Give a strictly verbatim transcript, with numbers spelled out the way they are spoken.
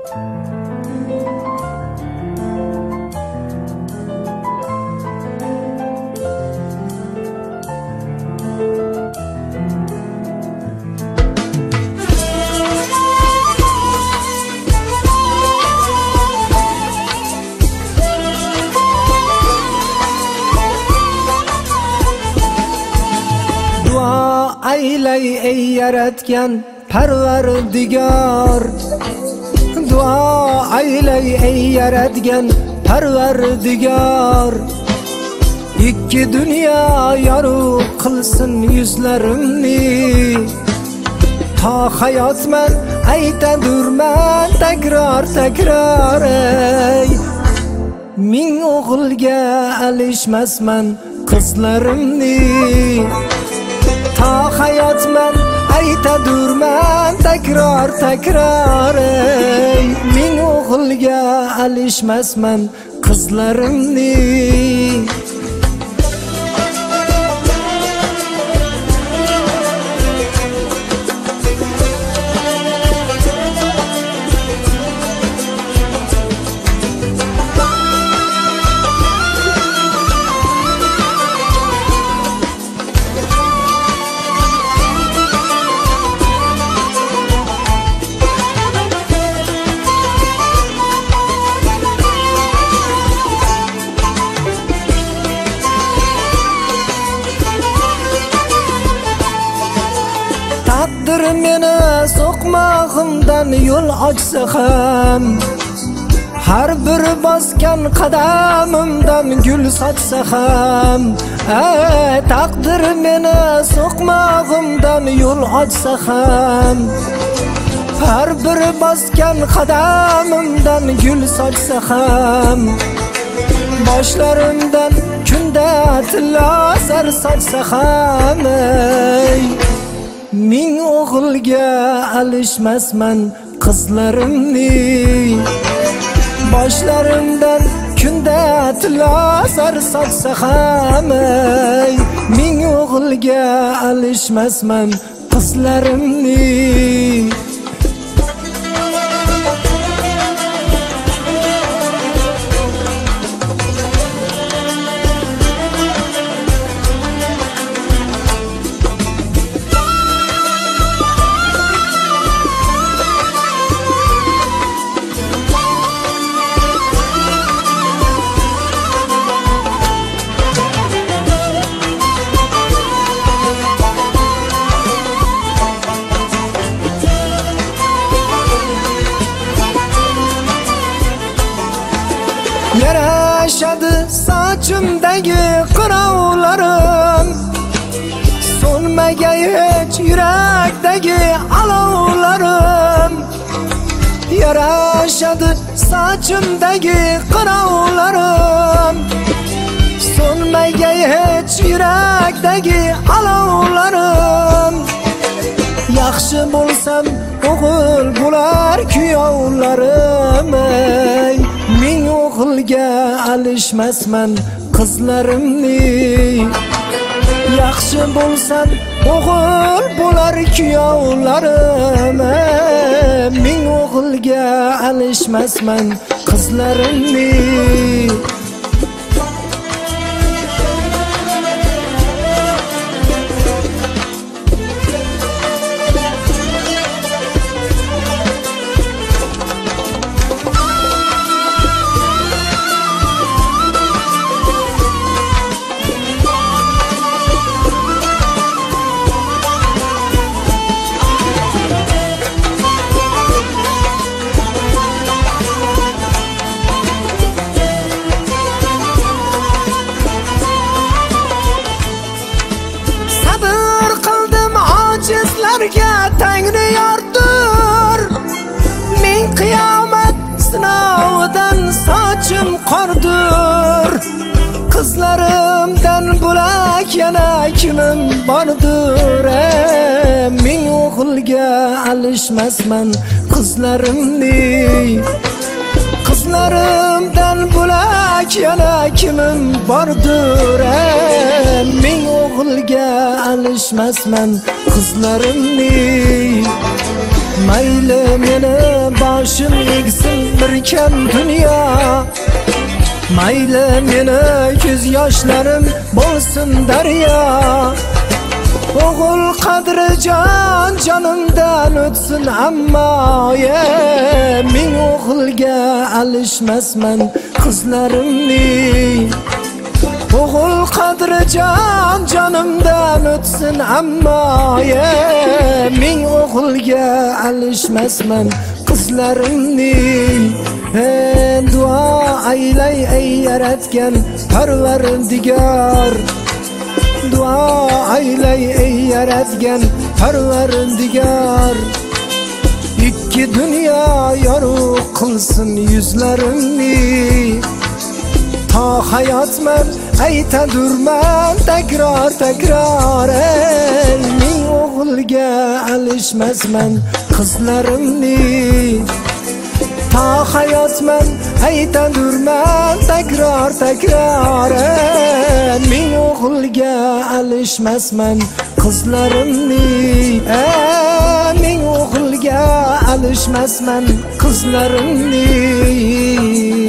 Aylay ey yaratgan Parvardigor, duo aylay ey yaratgan Parvardigor, ikki dunyo yorug' qilsin yuzlarimni, to hayotman aytadurman takror takror, ey ming o'g'ilga alishmasman qizlarimni, ta hayotman aytadurman takror takror, ey ming o'g'ilga alishmasman qizlarimni. Taqdir meni so'qmog'imdan yo'l ochsa ham, har bir bosgan qadamimdan gul sochsa ham, ey taqdir meni so'qmog'imdan yo'l ochsa ham, har bir bosgan qadamimdan gul sochsa ham, boshlarimdan kunda tilla zar sochsa ham, ey ming o'g'ilga alishmasman qizlarimni, boshlarimdan kunda tilla zar sochsa ham, ey ming o'g'ilga alishmasman qizlarimni. Yarashadi sochimdagi qirovlarim, so'nmagay hech yurakdagi alovlarim. Yarashadi sochimdagi qirovlarim, so'nmagay hech yurakdagi alovlarim. Yaxshi bo'lsam o'g'il bo'lar kuyovlarim, ey ming o'g'ilga alishmasman qizlarimni. Yaxshi bo'lsam o'g'il bo'lar kuyovlarim, ey ming o'g'ilga alishmasman qizlarimni. Tangri yordir, ming qiyomat sinovidan sochim qordir. Qizlarimdan bo'lak yana kimim bordir, ey ming o'g'ilga alishmasman qizlarimni. Qizlarimdan bo'lak yana kimim bordir, ey ming o'g'ilga alishmasman qizlarimni. mayli meni boshim egsin birkan dunyo, mayli meni ko'z yoshlarim bo'lsin daryo. O'g'il qadri jon jonimdan o'tsin ammo ye, ming o'g'ilga alishmasman qizlarimning. O'g'il qadri jon jonimdan o'tsin ammo ye, ming o'g'ilga alishmasman qizlarimning. En duo aylay ey yaratgan Parvardigor, duo aylay ey yaratgan Parvardigor. Ikki dunyo yorug' qilsin yuzlarimni, ta hayotman aytadurman takror takror. Ey ming o'g'ilga alishmasman qizlarimni, ta hayotman aytadurman takror takror. Ming o'g'ilga alishmasman qizlarimni, ming o'g'ilga alishmasman qizlarimni.